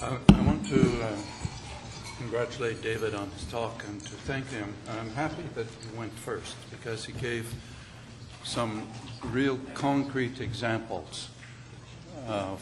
I want to congratulate David on his talk and to thank him. I'm happy that he went first because he gave some real concrete examples of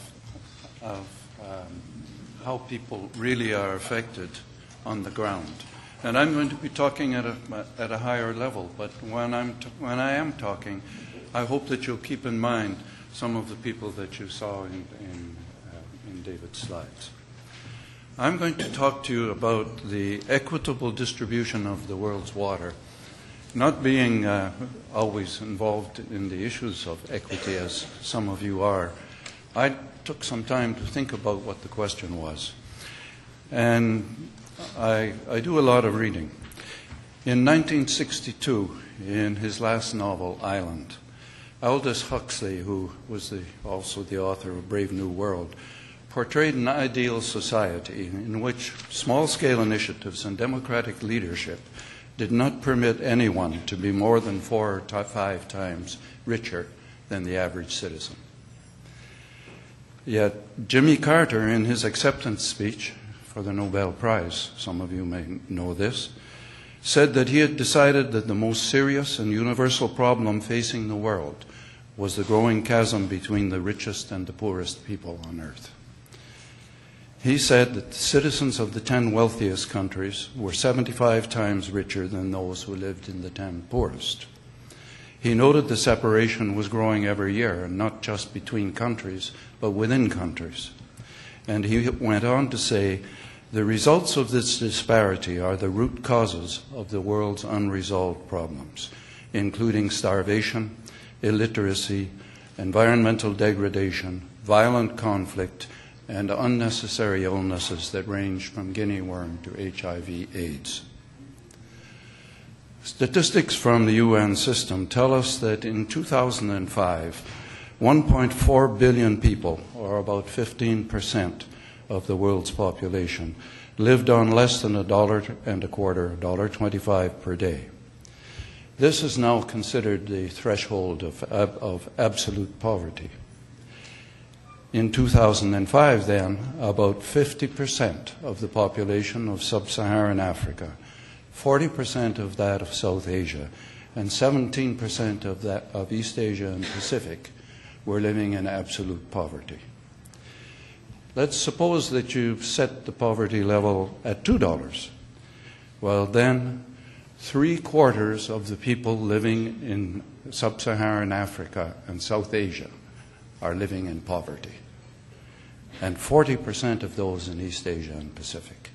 how people really are affected on the ground. And I'm going to be talking at a higher level, but when I am talking, I hope that you'll keep in mind some of the people that you saw in David's slides. I'm going to talk to you about the equitable distribution of the world's water. Not being always involved in the issues of equity, as some of you are, I took some time to think about what the question was. And I do a lot of reading. In 1962, in his last novel, Island, Aldous Huxley, who was also the author of Brave New World, portrayed an ideal society in which small-scale initiatives and democratic leadership did not permit anyone to be more than 4 or 5 times richer than the average citizen. Yet Jimmy Carter, in his acceptance speech for the Nobel Prize, some of you may know this, said that he had decided that the most serious and universal problem facing the world was the growing chasm between the richest and the poorest people on earth. He said that the citizens of the 10 wealthiest countries were 75 times richer than those who lived in the 10 poorest. He noted the separation was growing every year, and not just between countries, but within countries. And he went on to say, the results of this disparity are the root causes of the world's unresolved problems, including starvation, illiteracy, environmental degradation, violent conflict, and unnecessary illnesses that range from guinea worm to HIV/AIDS. Statistics from the UN system tell us that in 2005, 1.4 billion people, or about 15% of the world's population, lived on less than $1.25, $1.25 per day. This is now considered the threshold of absolute poverty. In 2005, then, about 50% of the population of sub-Saharan Africa, 40% of that of South Asia, and 17% of East Asia and Pacific were living in absolute poverty. Let's suppose that you set the poverty level at $2. Well, then, 3/4 of the people living in sub-Saharan Africa and South Asia are living in poverty, and 40% of those in East Asia and Pacific.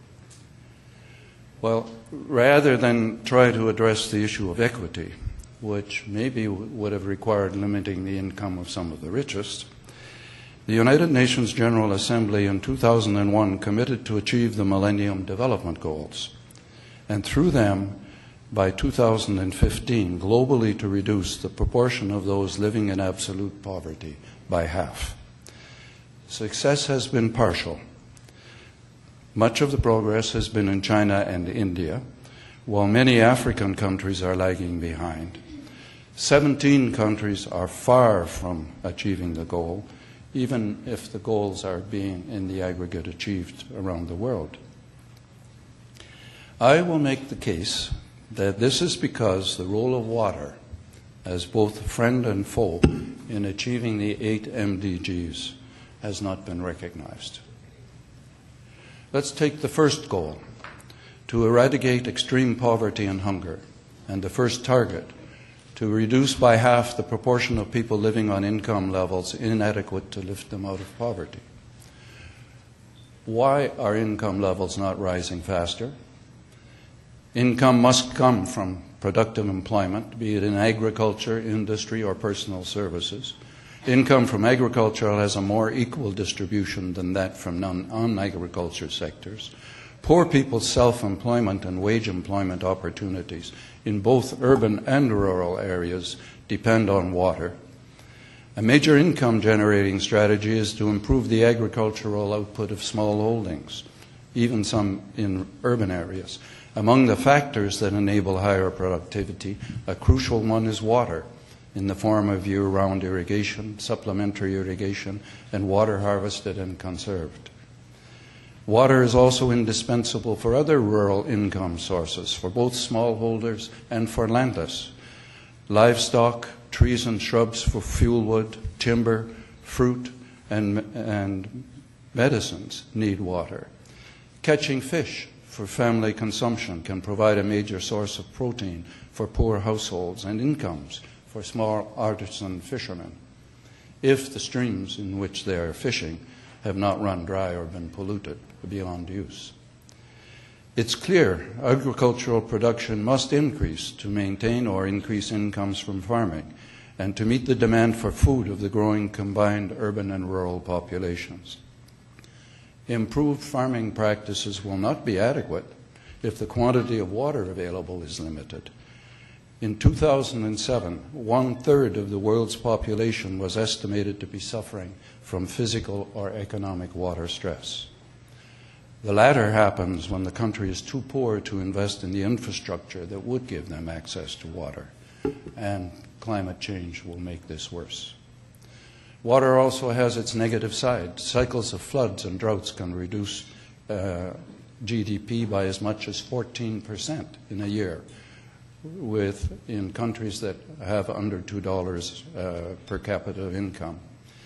Well, rather than try to address the issue of equity, which maybe would have required limiting the income of some of the richest, the United Nations General Assembly in 2001 committed to achieve the Millennium Development Goals, and through them, by 2015, globally to reduce the proportion of those living in absolute poverty by half. Success has been partial. Much of the progress has been in China and India, while many African countries are lagging behind. 17 countries are far from achieving the goal, even if the goals are being, in the aggregate, achieved around the world. I will make the case that this is because the role of water as both friend and foe in achieving the 8 MDGs has not been recognized. Let's take the first goal, to eradicate extreme poverty and hunger, and the first target, to reduce by half the proportion of people living on income levels inadequate to lift them out of poverty. Why are income levels not rising faster? Income must come from productive employment, be it in agriculture, industry, or personal services. Income from agriculture has a more equal distribution than that from non-agriculture sectors. Poor people's self-employment and wage employment opportunities in both urban and rural areas depend on water. A major income generating strategy is to improve the agricultural output of small holdings, even some in urban areas. Among the factors that enable higher productivity, a crucial one is water, in the form of year-round irrigation, supplementary irrigation, and water harvested and conserved. Water is also indispensable for other rural income sources, for both smallholders and for landless. Livestock, trees and shrubs for fuel wood, timber, fruit, and medicines need water. Catching fish for family consumption can provide a major source of protein for poor households and incomes for small artisan fishermen, if the streams in which they are fishing have not run dry or been polluted beyond use. It's clear agricultural production must increase to maintain or increase incomes from farming and to meet the demand for food of the growing combined urban and rural populations. Improved farming practices will not be adequate if the quantity of water available is limited. In 2007, 1/3 of the world's population was estimated to be suffering from physical or economic water stress. The latter happens when the country is too poor to invest in the infrastructure that would give them access to water, and climate change will make this worse. Water also has its negative side. Cycles of floods and droughts can reduce GDP by as much as 14% in a year, in countries that have under $2 per capita income.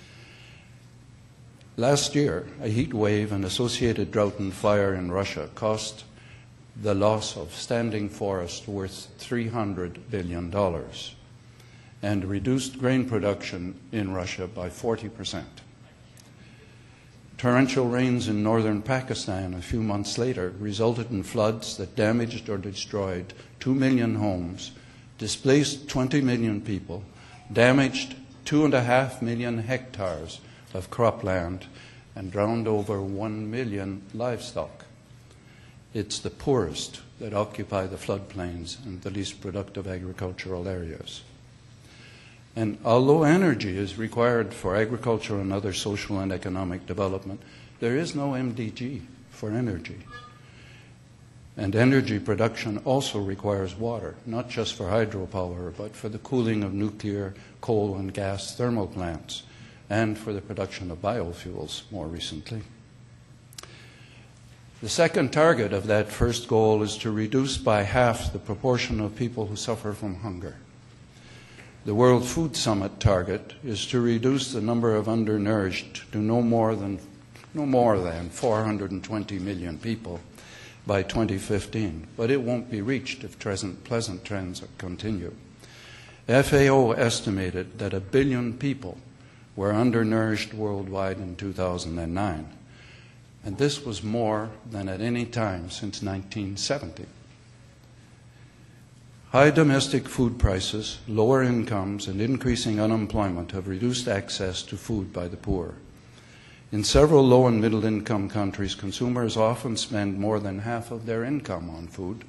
Last year, a heat wave and associated drought and fire in Russia cost the loss of standing forest worth $300 billion and reduced grain production in Russia by 40%. Torrential rains in northern Pakistan a few months later resulted in floods that damaged or destroyed 2 million homes, displaced 20 million people, damaged 2.5 million hectares of cropland, and drowned over 1 million livestock. It's the poorest that occupy the floodplains and the least productive agricultural areas. And although energy is required for agriculture and other social and economic development, there is no MDG for energy. And energy production also requires water, not just for hydropower, but for the cooling of nuclear, coal, and gas thermal plants, and for the production of biofuels more recently. The second target of that first goal is to reduce by half the proportion of people who suffer from hunger. The World Food Summit target is to reduce the number of undernourished to no more than 420 million people by 2015, but it won't be reached if pleasant trends continue. FAO estimated that 1 billion people were undernourished worldwide in 2009, and this was more than at any time since 1970. High domestic food prices, lower incomes, and increasing unemployment have reduced access to food by the poor. In several low and middle income countries, consumers often spend more than half of their income on food.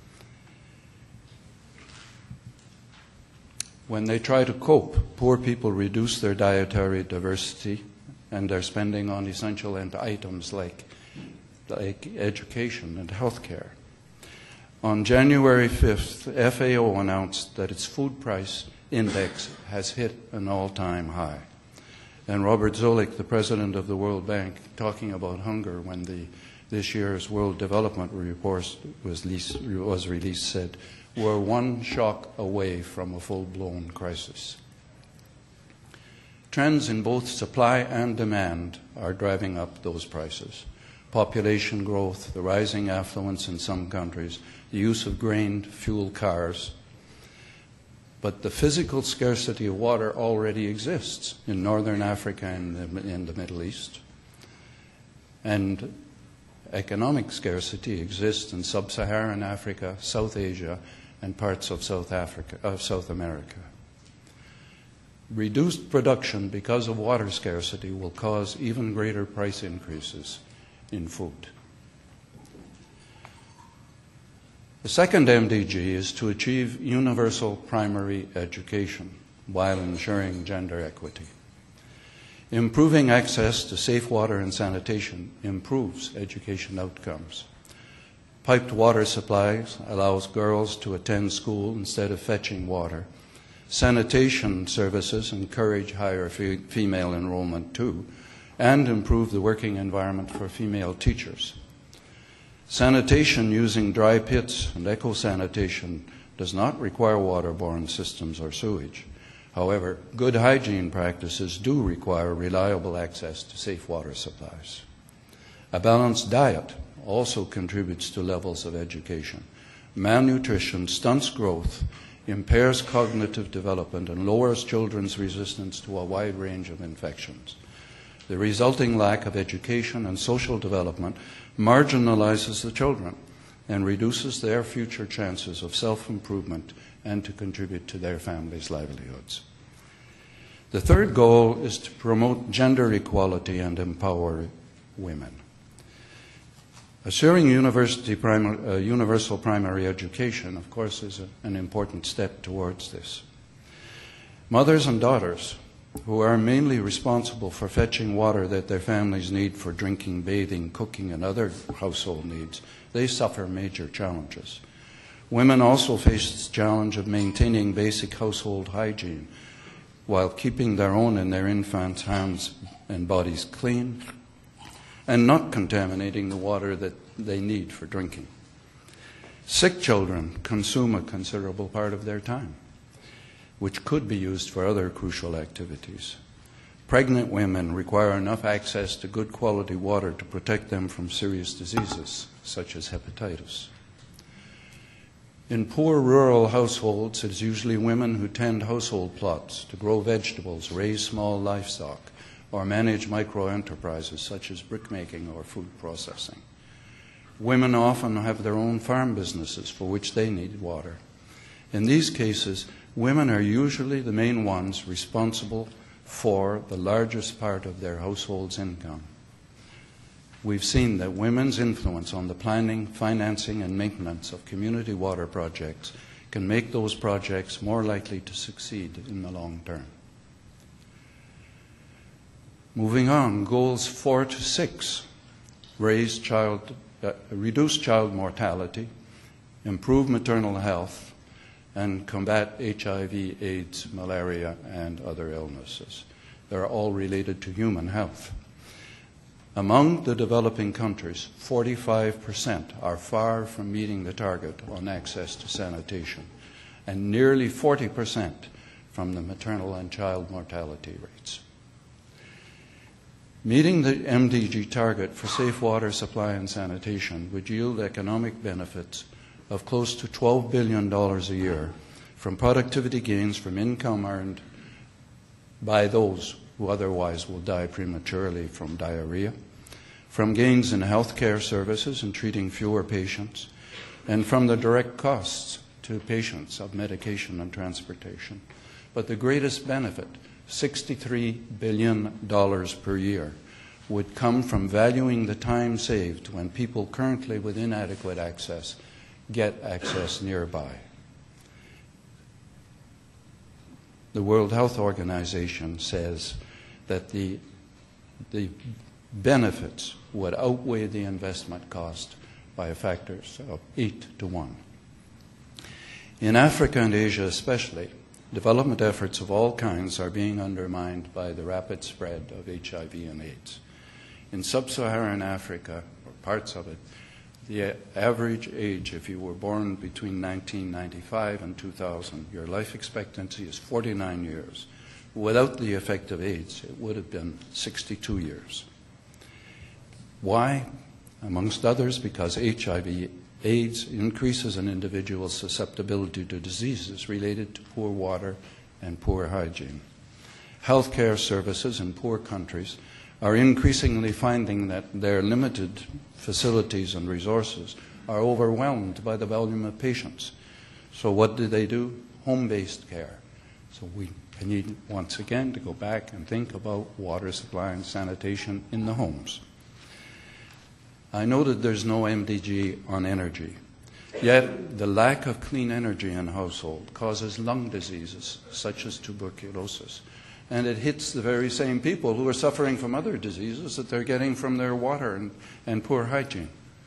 When they try to cope, poor people reduce their dietary diversity and their spending on essential items like education and health care. On January 5th, FAO announced that its food price index has hit an all-time high. And Robert Zoellick, the president of the World Bank, talking about hunger when this year's World Development Report was released, said, "We're one shock away from a full-blown crisis." Trends in both supply and demand are driving up those prices. Population growth, the rising affluence in some countries, the use of grain-fueled cars. But the physical scarcity of water already exists in northern Africa and in the Middle East. And economic scarcity exists in sub-Saharan Africa, South Asia, and parts of South America. Reduced production because of water scarcity will cause even greater price increases in food. The second MDG is to achieve universal primary education while ensuring gender equity. Improving access to safe water and sanitation improves education outcomes. Piped water supplies allows girls to attend school instead of fetching water. Sanitation services encourage higher female enrollment too, and improve the working environment for female teachers. Sanitation using dry pits and eco-sanitation does not require waterborne systems or sewage. However, good hygiene practices do require reliable access to safe water supplies. A balanced diet also contributes to levels of education. Malnutrition stunts growth, impairs cognitive development, and lowers children's resistance to a wide range of infections. The resulting lack of education and social development marginalizes the children and reduces their future chances of self-improvement and to contribute to their families' livelihoods. The third goal is to promote gender equality and empower women. Assuring universal primary education, of course, is an important step towards this. Mothers and daughters, who are mainly responsible for fetching water that their families need for drinking, bathing, cooking, and other household needs, they suffer major challenges. Women also face the challenge of maintaining basic household hygiene while keeping their own and their infants' hands and bodies clean and not contaminating the water that they need for drinking. Sick children consume a considerable part of their time, which could be used for other crucial activities. Pregnant women require enough access to good quality water to protect them from serious diseases, such as hepatitis. In poor rural households, it is usually women who tend household plots to grow vegetables, raise small livestock, or manage micro-enterprises such as brickmaking or food processing. Women often have their own farm businesses for which they need water. In these cases, women are usually the main ones responsible for the largest part of their household's income. We've seen that women's influence on the planning, financing, and maintenance of community water projects can make those projects more likely to succeed in the long term. Moving on, goals 4 to 6, reduce child mortality, improve maternal health, and combat HIV, AIDS, malaria, and other illnesses. They're all related to human health. Among the developing countries, 45% are far from meeting the target on access to sanitation, and nearly 40% from the maternal and child mortality rates. Meeting the MDG target for safe water supply and sanitation would yield economic benefits of close to $12 billion a year from productivity gains from income earned by those who otherwise will die prematurely from diarrhea, from gains in healthcare services and treating fewer patients, and from the direct costs to patients of medication and transportation. But the greatest benefit, $63 billion per year, would come from valuing the time saved when people currently with inadequate access get access nearby. The World Health Organization says that the benefits would outweigh the investment cost by a factor of 8 to 1. In Africa and Asia especially, development efforts of all kinds are being undermined by the rapid spread of HIV and AIDS. In sub-Saharan Africa, or parts of it, the average age, if you were born between 1995 and 2000, your life expectancy is 49 years. Without the effect of AIDS, it would have been 62 years. Why? Amongst others, because HIV AIDS increases an individual's susceptibility to diseases related to poor water and poor hygiene. Healthcare services in poor countries are increasingly finding that their limited facilities and resources are overwhelmed by the volume of patients. So what do? Home-based care. So we need once again to go back and think about water supply and sanitation in the homes. I know that there's no MDG on energy, yet the lack of clean energy in a household causes lung diseases such as tuberculosis. And it hits the very same people who are suffering from other diseases that they're getting from their water and poor hygiene.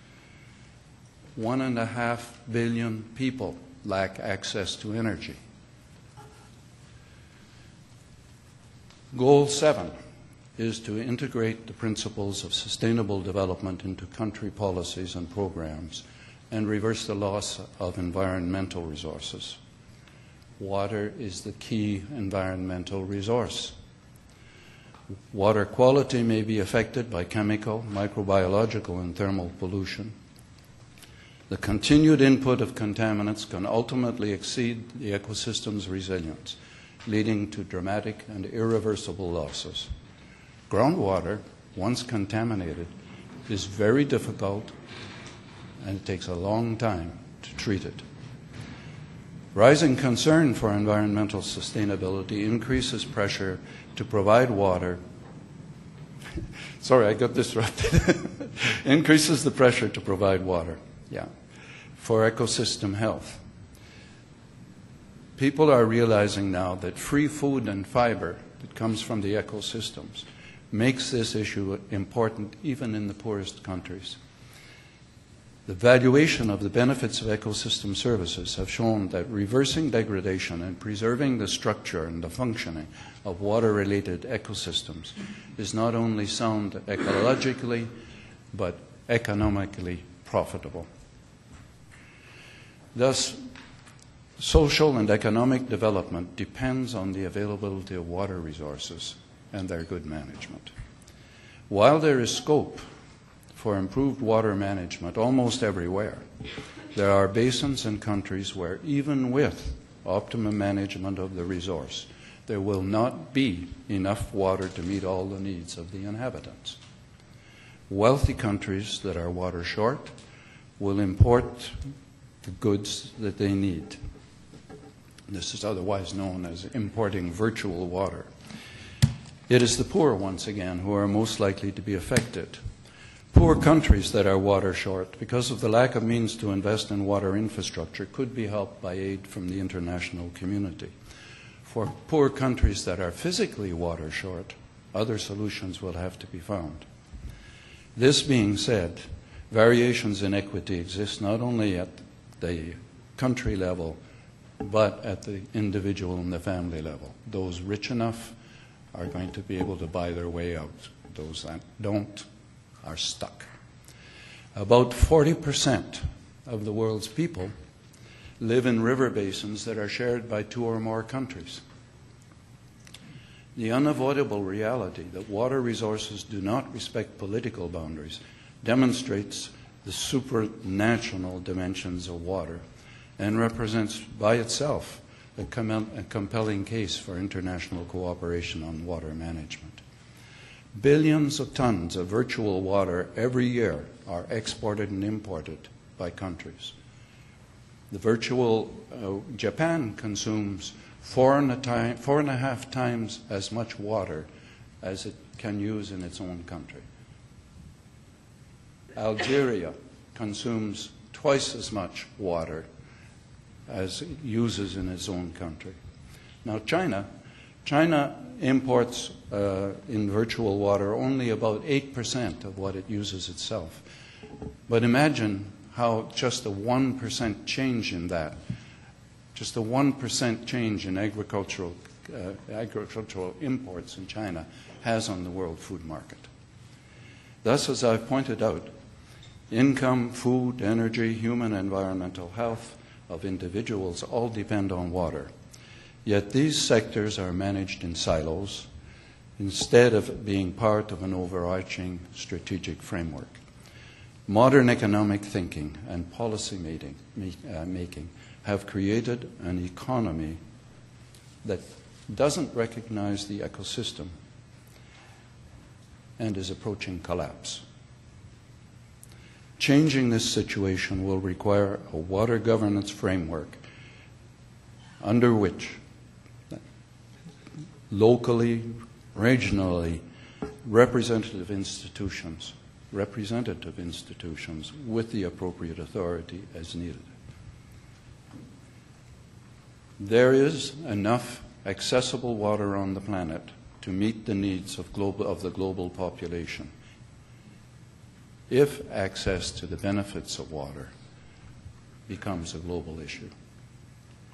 1.5 billion people lack access to energy. Goal 7, is to integrate the principles of sustainable development into country policies and programs and reverse the loss of environmental resources. Water is the key environmental resource. Water quality may be affected by chemical, microbiological, and thermal pollution. The continued input of contaminants can ultimately exceed the ecosystem's resilience, leading to dramatic and irreversible losses. Groundwater, once contaminated, is very difficult and it takes a long time to treat it. Rising concern for environmental sustainability increases pressure to provide water. Sorry, I got disrupted. Increases the pressure to provide water, for ecosystem health. People are realizing now that free food and fiber that comes from the ecosystems makes this issue important even in the poorest countries. The valuation of the benefits of ecosystem services have shown that reversing degradation and preserving the structure and the functioning of water-related ecosystems is not only sound ecologically, but economically profitable. Thus, social and economic development depends on the availability of water resources and their good management. While there is scope for improved water management almost everywhere, there are basins and countries where even with optimum management of the resource, there will not be enough water to meet all the needs of the inhabitants. Wealthy countries that are water short will import the goods that they need. This is otherwise known as importing virtual water. It is the poor, once again, who are most likely to be affected. Poor countries that are water short, because of the lack of means to invest in water infrastructure, could be helped by aid from the international community. For poor countries that are physically water short, other solutions will have to be found. This being said, variations in equity exist not only at the country level, but at the individual and the family level. Those rich enough are going to be able to buy their way out. Those that don't are stuck. About 40% of the world's people live in river basins that are shared by 2 or more countries. The unavoidable reality that water resources do not respect political boundaries demonstrates the supranational dimensions of water and represents by itself a compelling case for international cooperation on water management. Billions of tons of virtual water every year are exported and imported by countries. The virtual Japan consumes 4.5 times as much water as it can use in its own country. Algeria consumes twice as much water as it uses in its own country. Now China imports in virtual water only about 8% of what it uses itself. But imagine how just a 1% change in that, just a 1% change in agricultural imports in China has on the world food market. Thus, as I've pointed out, income, food, energy, human and environmental health of individuals all depend on water. Yet these sectors are managed in silos instead of being part of an overarching strategic framework. Modern economic thinking and policy making have created an economy that doesn't recognize the ecosystem and is approaching collapse. Changing this situation will require a water governance framework under which locally, regionally, representative institutions with the appropriate authority as needed. There is enough accessible water on the planet to meet the needs of the global population if access to the benefits of water becomes a global issue.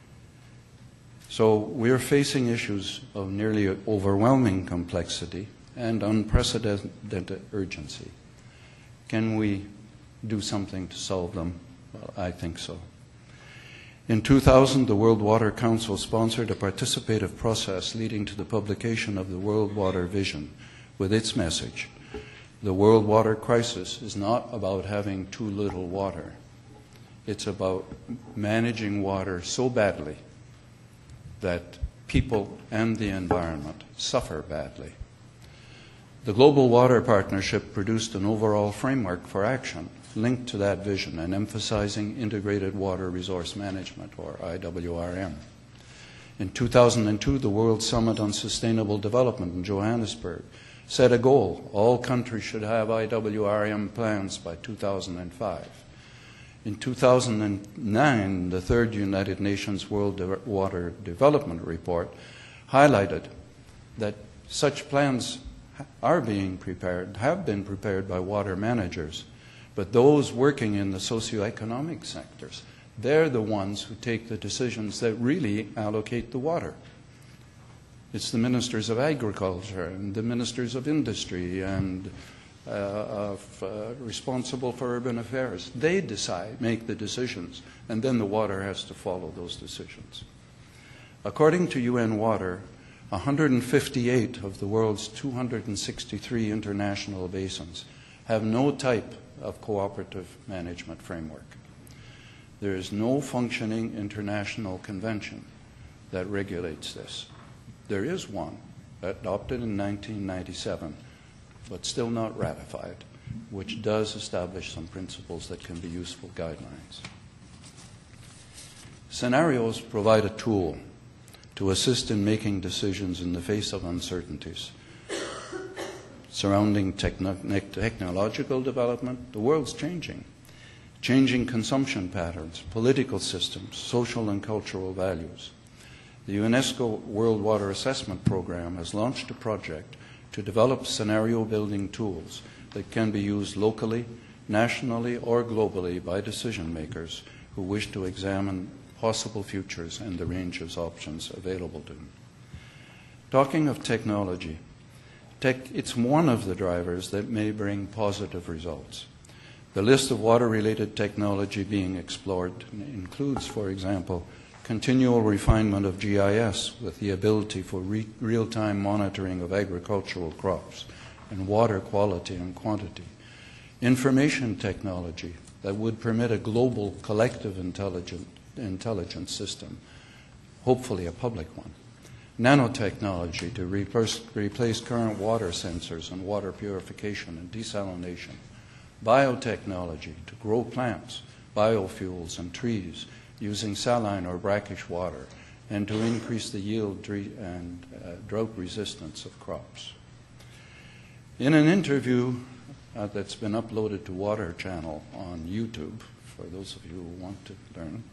So we're facing issues of nearly overwhelming complexity and unprecedented urgency. Can we do something to solve them? Well, I think so. In 2000, the World Water Council sponsored a participative process leading to the publication of the World Water Vision with its message: the world water crisis is not about having too little water. It's about managing water so badly that people and the environment suffer badly. The Global Water Partnership produced an overall framework for action linked to that vision and emphasizing integrated water resource management, or IWRM. In 2002, the World Summit on Sustainable Development in Johannesburg set a goal: all countries should have IWRM plans by 2005. In 2009, the third United Nations World Water Development Report highlighted that such plans are being prepared, have been prepared by water managers, but those working in the socioeconomic sectors, they're the ones who take the decisions that really allocate the water. It's the ministers of agriculture and the ministers of industry and responsible for urban affairs. They decide, make the decisions, and then the water has to follow those decisions. According to UN Water, 158 of the world's 263 international basins have no type of cooperative management framework. There is no functioning international convention that regulates this. There is one adopted in 1997, but still not ratified, which does establish some principles that can be useful guidelines. Scenarios provide a tool to assist in making decisions in the face of uncertainties surrounding technological development. The world's changing consumption patterns, political systems, social and cultural values. The UNESCO World Water Assessment Program has launched a project to develop scenario-building tools that can be used locally, nationally, or globally by decision makers who wish to examine possible futures and the range of options available to them. Talking of technology, it's one of the drivers that may bring positive results. The list of water-related technology being explored includes, for example, continual refinement of GIS with the ability for real-time monitoring of agricultural crops and water quality and quantity, information technology that would permit a global collective intelligence system, hopefully a public one, nanotechnology to replace current water sensors and water purification and desalination, biotechnology to grow plants, biofuels and trees using saline or brackish water, and to increase the yield and drought resistance of crops. In an interview that's been uploaded to Water Channel on YouTube, for those of you who want to learn,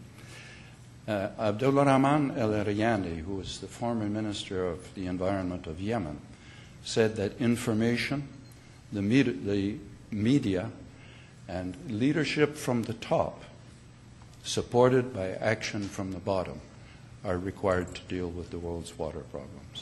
Abdulrahman El-Rayani, who was the former Minister of the Environment of Yemen, said that information, the media, and leadership from the top, supported by action from the bottom, are required to deal with the world's water problems.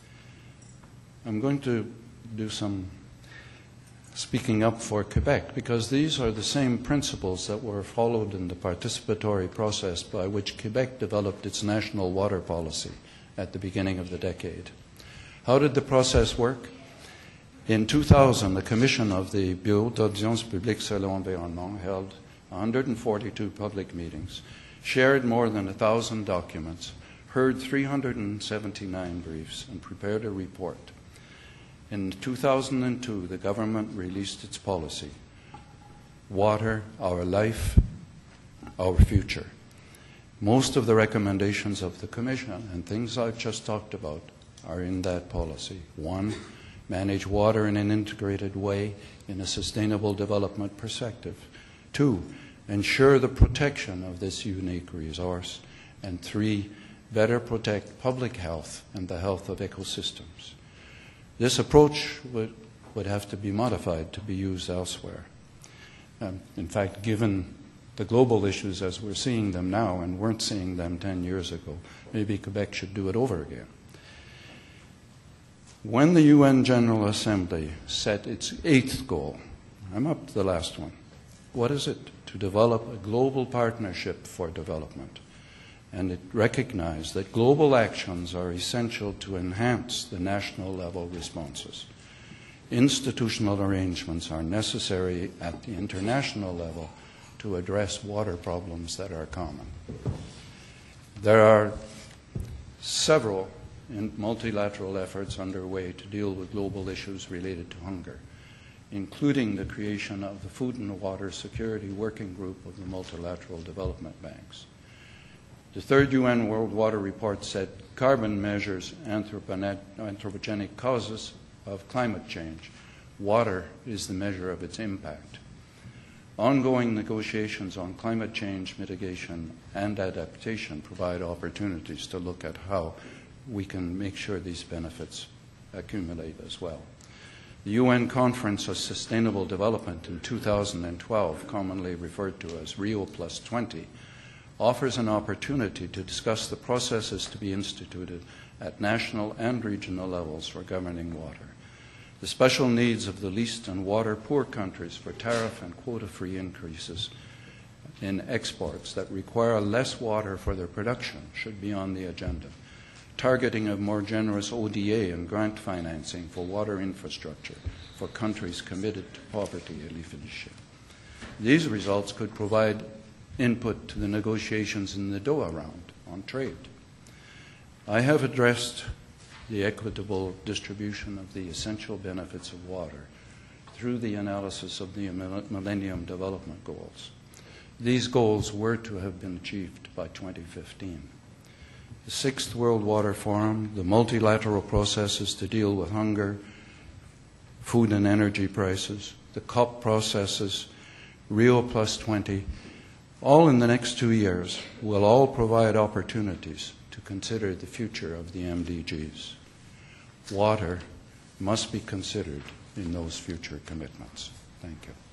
I'm going to do some speaking up for Quebec, because these are the same principles that were followed in the participatory process by which Quebec developed its national water policy at the beginning of the decade. How did the process work? In 2000, the Commission of the Bureau d'Audience Publique sur l'Environnement held 142 public meetings, shared more than 1,000 documents, heard 379 briefs, and prepared a report. In 2002, the government released its policy, Water, Our Life, Our Future. Most of the recommendations of the Commission and things I've just talked about are in that policy. 1, manage water in an integrated way in a sustainable development perspective. 2, ensure the protection of this unique resource. And 3, better protect public health and the health of ecosystems. This approach would have to be modified to be used elsewhere. In fact, given the global issues as we're seeing them now and weren't seeing them 10 years ago, maybe Quebec should do it over again. When the UN General Assembly set its 8th goal, I'm up to the last one, what is it? To develop a global partnership for development. And it recognized that global actions are essential to enhance the national level responses. Institutional arrangements are necessary at the international level to address water problems that are common. There are several multilateral efforts underway to deal with global issues related to hunger, including the creation of the Food and Water Security Working Group of the Multilateral Development Banks. The third UN World Water Report said carbon measures anthropogenic causes of climate change. Water is the measure of its impact. Ongoing negotiations on climate change mitigation and adaptation provide opportunities to look at how we can make sure these benefits accumulate as well. The UN Conference on Sustainable Development in 2012, commonly referred to as Rio+20, offers an opportunity to discuss the processes to be instituted at national and regional levels for governing water, the special needs of the least and water-poor countries for tariff and quota-free increases in exports that require less water for their production should be on the agenda. Targeting of more generous ODA and grant financing for water infrastructure for countries committed to poverty elimination. These results could provide input to the negotiations in the Doha round on trade. I have addressed the equitable distribution of the essential benefits of water through the analysis of the Millennium Development Goals. These goals were to have been achieved by 2015. The 6th World Water Forum, the multilateral processes to deal with hunger, food and energy prices, the COP processes, Rio+20, all in the next 2 years will all provide opportunities to consider the future of the MDGs. Water must be considered in those future commitments. Thank you.